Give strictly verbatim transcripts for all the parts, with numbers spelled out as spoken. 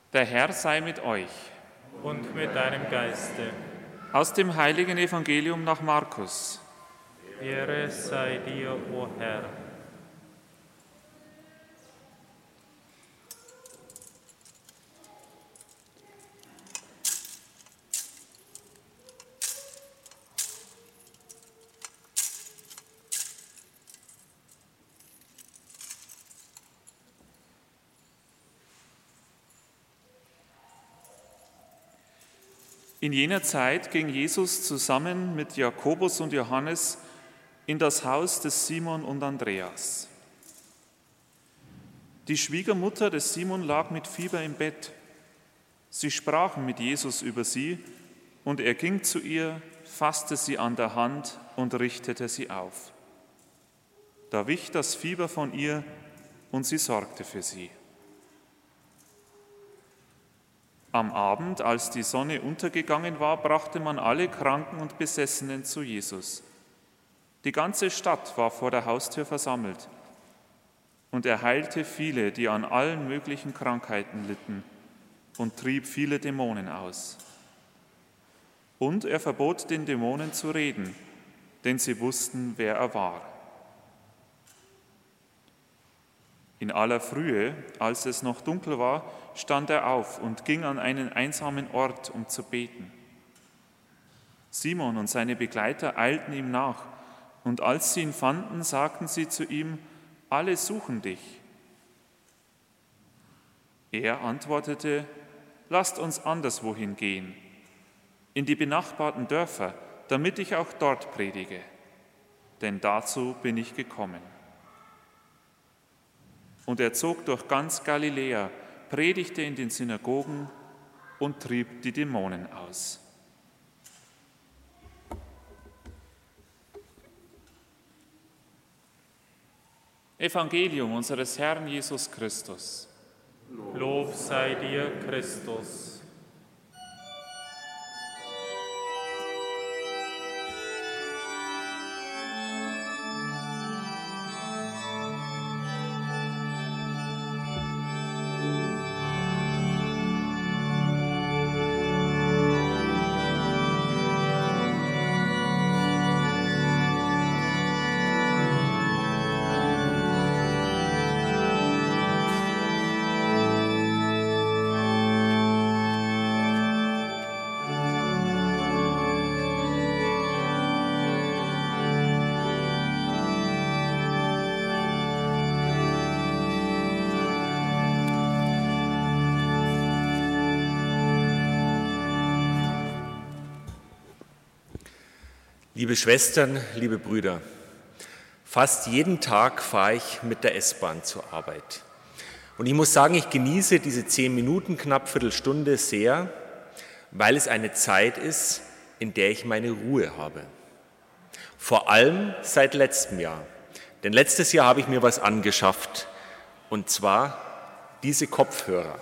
Der Herr sei mit euch. Und mit deinem Geiste. Aus dem heiligen Evangelium nach Markus. Ehre sei dir, o Herr. In jener Zeit ging Jesus zusammen mit Jakobus und Johannes in das Haus des Simon und Andreas. Die Schwiegermutter des Simon lag mit Fieber im Bett. Sie sprachen mit Jesus über sie, und er ging zu ihr, fasste sie an der Hand und richtete sie auf. Da wich das Fieber von ihr, und sie sorgte für sie. Am Abend, als die Sonne untergegangen war, brachte man alle Kranken und Besessenen zu Jesus. Die ganze Stadt war vor der Haustür versammelt, und er heilte viele, die an allen möglichen Krankheiten litten, und trieb viele Dämonen aus. Und er verbot den Dämonen zu reden, denn sie wussten, wer er war. In aller Frühe, als es noch dunkel war, stand er auf und ging an einen einsamen Ort, um zu beten. Simon und seine Begleiter eilten ihm nach, und als sie ihn fanden, sagten sie zu ihm: Alle suchen dich. Er antwortete: Lasst uns anderswohin gehen, in die benachbarten Dörfer, damit ich auch dort predige, denn dazu bin ich gekommen. Und er zog durch ganz Galiläa, predigte in den Synagogen und trieb die Dämonen aus. Evangelium unseres Herrn Jesus Christus. Lob sei dir, Christus. Liebe Schwestern, liebe Brüder, fast jeden Tag fahre ich mit der S-Bahn zur Arbeit. Und ich muss sagen, ich genieße diese zehn Minuten, knapp Viertelstunde sehr, weil es eine Zeit ist, in der ich meine Ruhe habe. Vor allem seit letztem Jahr. Denn letztes Jahr habe ich mir was angeschafft, und zwar diese Kopfhörer.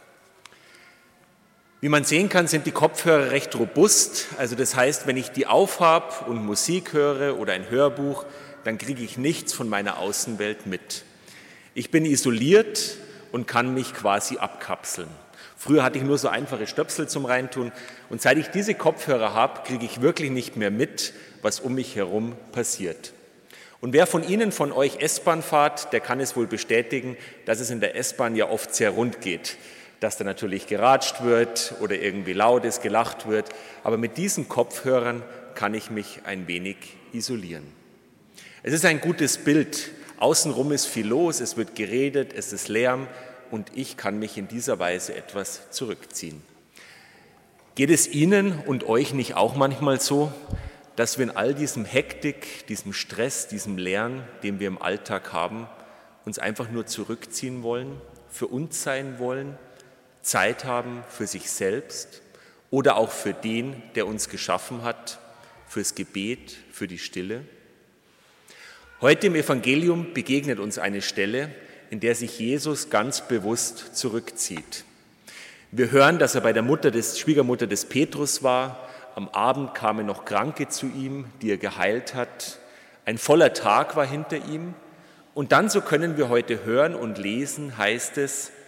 Wie man sehen kann, sind die Kopfhörer recht robust. Also das heißt, wenn ich die aufhab und Musik höre oder ein Hörbuch, dann kriege ich nichts von meiner Außenwelt mit. Ich bin isoliert und kann mich quasi abkapseln. Früher hatte ich nur so einfache Stöpsel zum Reintun, und seit ich diese Kopfhörer habe, kriege ich wirklich nicht mehr mit, was um mich herum passiert. Und wer von Ihnen, von euch S-Bahn fahrt, der kann es wohl bestätigen, dass es in der S-Bahn ja oft sehr rund geht. Dass da natürlich geratscht wird oder irgendwie laut ist, gelacht wird. Aber mit diesen Kopfhörern kann ich mich ein wenig isolieren. Es ist ein gutes Bild. Außenrum ist viel los, es wird geredet, es ist Lärm, und ich kann mich in dieser Weise etwas zurückziehen. Geht es Ihnen und euch nicht auch manchmal so, dass wir in all diesem Hektik, diesem Stress, diesem Lärm, den wir im Alltag haben, uns einfach nur zurückziehen wollen, für uns sein wollen, Zeit haben für sich selbst oder auch für den, der uns geschaffen hat, fürs Gebet, für die Stille? Heute im Evangelium begegnet uns eine Stelle, in der sich Jesus ganz bewusst zurückzieht. Wir hören, dass er bei der Mutter des, Schwiegermutter des Petrus war. Am Abend kamen noch Kranke zu ihm, die er geheilt hat. Ein voller Tag war hinter ihm. Und dann, so können wir heute hören und lesen, heißt es: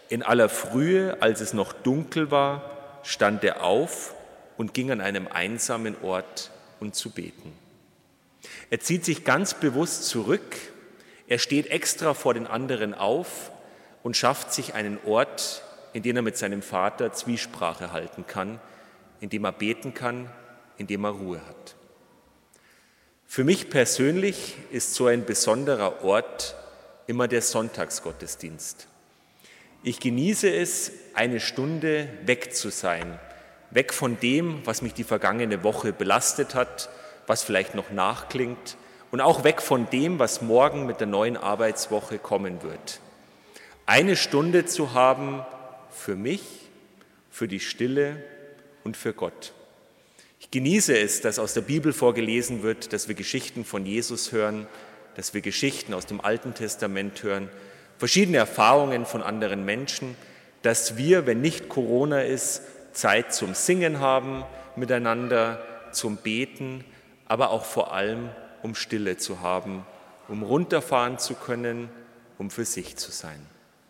In aller Frühe, als es noch dunkel war, stand er auf und ging an einem einsamen Ort, um zu beten. Er zieht sich ganz bewusst zurück, er steht extra vor den anderen auf und schafft sich einen Ort, in dem er mit seinem Vater Zwiesprache halten kann, in dem er beten kann, in dem er Ruhe hat. Für mich persönlich ist so ein besonderer Ort immer der Sonntagsgottesdienst. Ich genieße es, eine Stunde weg zu sein, weg von dem, was mich die vergangene Woche belastet hat, was vielleicht noch nachklingt und auch weg von dem, was morgen mit der neuen Arbeitswoche kommen wird. Eine Stunde zu haben für mich, für die Stille und für Gott. Ich genieße es, dass aus der Bibel vorgelesen wird, dass wir Geschichten von Jesus hören, dass wir Geschichten aus dem Alten Testament hören, verschiedene Erfahrungen von anderen Menschen, dass wir, wenn nicht Corona ist, Zeit zum Singen haben miteinander, zum Beten, aber auch vor allem, um Stille zu haben, um runterfahren zu können, um für sich zu sein.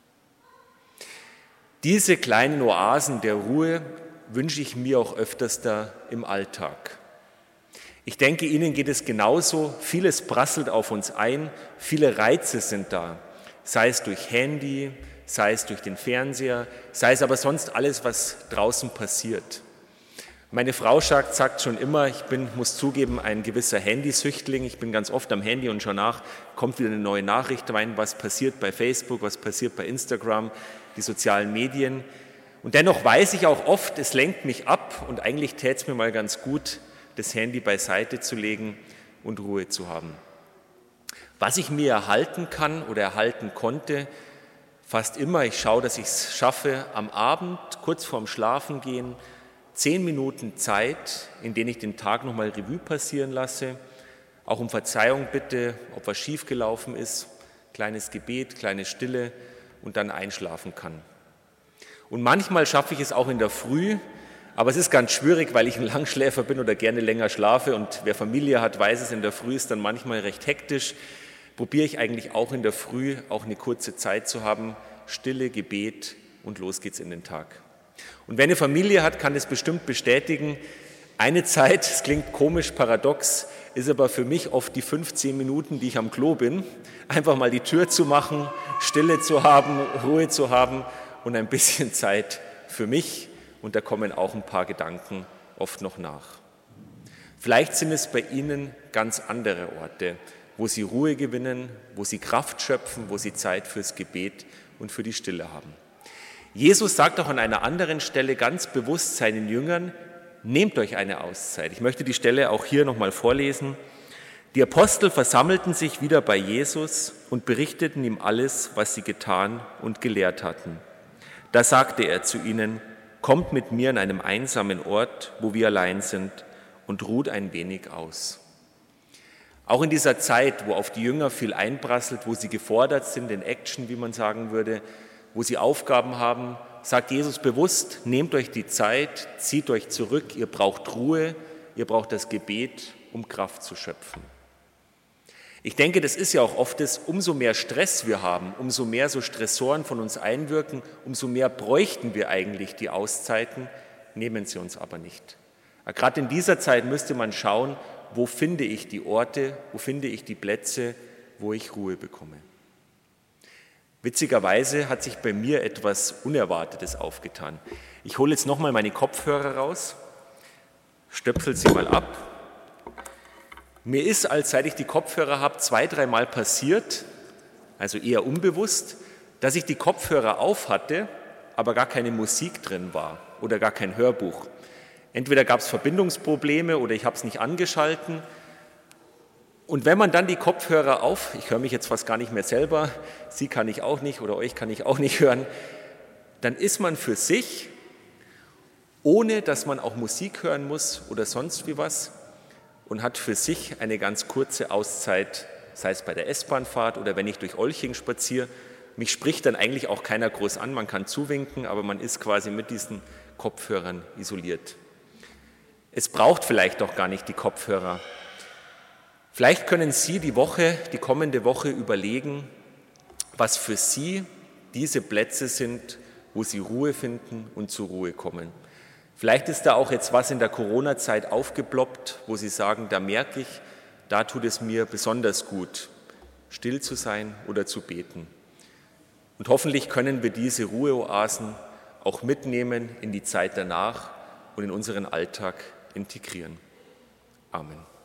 Diese kleinen Oasen der Ruhe wünsche ich mir auch öfters da im Alltag. Ich denke, Ihnen geht es genauso. Vieles prasselt auf uns ein, viele Reize sind da, sei es durch Handy, sei es durch den Fernseher, sei es aber sonst alles, was draußen passiert. Meine Frau sagt, sagt schon immer, ich bin, muss zugeben, ein gewisser Handysüchtling. Ich bin ganz oft am Handy und schon nach, kommt wieder eine neue Nachricht rein, was passiert bei Facebook, was passiert bei Instagram, die sozialen Medien. Und dennoch weiß ich auch oft, es lenkt mich ab und eigentlich täte es mir mal ganz gut, das Handy beiseite zu legen und Ruhe zu haben. Was ich mir erhalten kann oder erhalten konnte, fast immer, ich schaue, dass ich es schaffe, am Abend, kurz vorm Schlafengehen, zehn Minuten Zeit, in denen ich den Tag nochmal Revue passieren lasse, auch um Verzeihung bitte, ob was schiefgelaufen ist, kleines Gebet, kleine Stille und dann einschlafen kann. Und manchmal schaffe ich es auch in der Früh, aber es ist ganz schwierig, weil ich ein Langschläfer bin oder gerne länger schlafe und wer Familie hat, weiß es, in der Früh ist dann manchmal recht hektisch. Probiere ich eigentlich auch in der Früh auch eine kurze Zeit zu haben, Stille, Gebet und los geht's in den Tag. Und wer eine Familie hat, kann es bestimmt bestätigen. Eine Zeit, es klingt komisch, paradox, ist aber für mich oft die fünfzehn Minuten, die ich am Klo bin. Einfach mal die Tür zu machen, Stille zu haben, Ruhe zu haben und ein bisschen Zeit für mich. Und da kommen auch ein paar Gedanken oft noch nach. Vielleicht sind es bei Ihnen ganz andere Orte, wo Sie Ruhe gewinnen, wo Sie Kraft schöpfen, wo Sie Zeit fürs Gebet und für die Stille haben. Jesus sagt auch an einer anderen Stelle ganz bewusst seinen Jüngern, nehmt euch eine Auszeit. Ich möchte die Stelle auch hier nochmal vorlesen. Die Apostel versammelten sich wieder bei Jesus und berichteten ihm alles, was sie getan und gelehrt hatten. Da sagte er zu ihnen, kommt mit mir an einem einsamen Ort, wo wir allein sind, und ruht ein wenig aus. Auch in dieser Zeit, wo auf die Jünger viel einprasselt, wo sie gefordert sind in Action, wie man sagen würde, wo sie Aufgaben haben, sagt Jesus bewusst, nehmt euch die Zeit, zieht euch zurück, ihr braucht Ruhe, ihr braucht das Gebet, um Kraft zu schöpfen. Ich denke, das ist ja auch oft das, umso mehr Stress wir haben, umso mehr so Stressoren von uns einwirken, umso mehr bräuchten wir eigentlich die Auszeiten, nehmen sie uns aber nicht. Gerade in dieser Zeit müsste man schauen, wo finde ich die Orte, wo finde ich die Plätze, wo ich Ruhe bekomme. Witzigerweise hat sich bei mir etwas Unerwartetes aufgetan. Ich hole jetzt nochmal meine Kopfhörer raus, stöpsel sie mal ab. Mir ist, als seit ich die Kopfhörer habe, zwei, dreimal passiert, also eher unbewusst, dass ich die Kopfhörer auf hatte, aber gar keine Musik drin war oder gar kein Hörbuch. Entweder gab es Verbindungsprobleme oder ich habe es nicht angeschalten. Und wenn man dann die Kopfhörer auf, ich höre mich jetzt fast gar nicht mehr selber, Sie kann ich auch nicht oder euch kann ich auch nicht hören, dann ist man für sich, ohne dass man auch Musik hören muss oder sonst wie was, und hat für sich eine ganz kurze Auszeit, sei es bei der S-Bahn-Fahrt oder wenn ich durch Olching spaziere. Mich spricht dann eigentlich auch keiner groß an, man kann zuwinken, aber man ist quasi mit diesen Kopfhörern isoliert. Es braucht vielleicht auch gar nicht die Kopfhörer. Vielleicht können Sie die Woche, die kommende Woche überlegen, was für Sie diese Plätze sind, wo sie Ruhe finden und zur Ruhe kommen. Vielleicht ist da auch jetzt was in der Corona-Zeit aufgeploppt, wo Sie sagen, da merke ich, da tut es mir besonders gut, still zu sein oder zu beten. Und hoffentlich können wir diese Ruheoasen auch mitnehmen in die Zeit danach und in unseren Alltag integrieren. Amen.